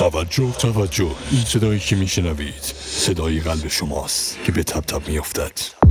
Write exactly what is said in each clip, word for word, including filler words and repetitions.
توجه توجه، این صدایی که میشنوید صدای قلب شماست که به تب تب میافتد.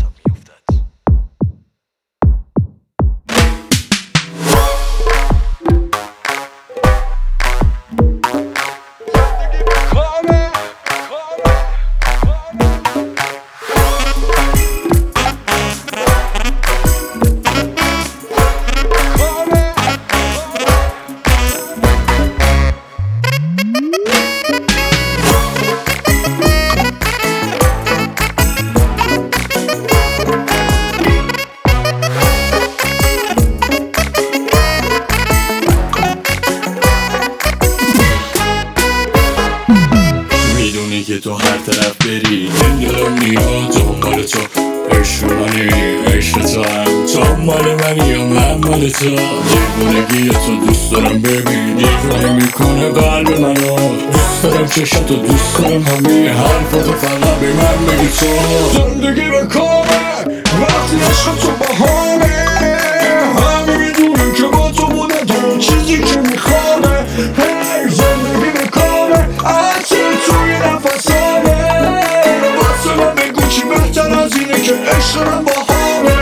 که تو هر طرف بری دلم میاد دنبال تو، عشق منی عشق تو هم تو مال منی یا من مال تو. دیوونگی تو دوست دارم ببین، دیوانه میکنه قلب منو. دوست دارم چشاتو، دوست دارم همه حرفاتو، فقط به من بگی تو. زندگی به کامه وقتی عشق تو بهانه، همه میدونم که با تو بوده تا چیزی که میخوانه. زندگی به کامه عطر توی نفسانه، واسه من بگو چی بهتر از اینه که عشق من باهامه.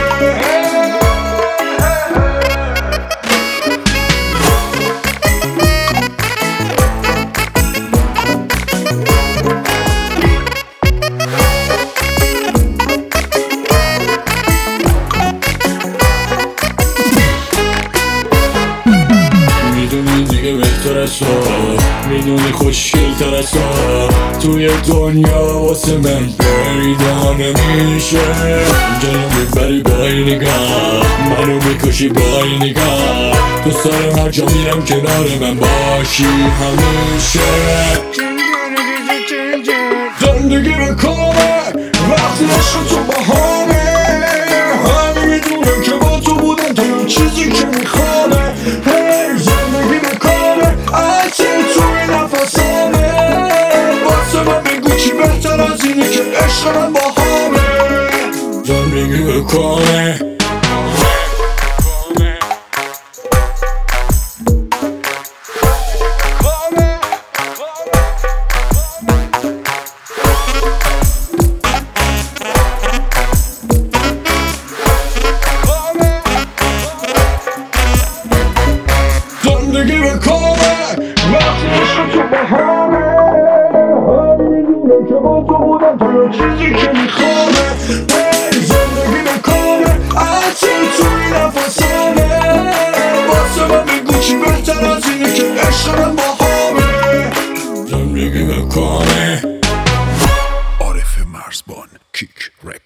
میدونی دیگه بهتر از تو، میدونی خوشگل تر از تو توی دنیا واسه من پیدا نمیشه. جلو میبری با این نگاه، منو میکشی با این نگاه. دوست دارم هر جا میرم کنار من باشی همیشه. زندگی به کامه وقتی عشق تو بهانه، همه میدونم که با تو بودم تا چیزی که میخوانه. زندگی به کامه عطر توی نفسانه، واسه من بگو چی بهتر از اینه که عشق من باهامه. زندگی به کامه زندگی به کامه وقتی عشق تو بهانه، همه میدونم که با تو بودم تا چیزی که میخوانه. زندگی به کامه عطر توی نفسانه، واسه من بگو چی بهتر از اینه که عشق من باهامه. زندگی به کامه. عارف مرزبان، کیک رک.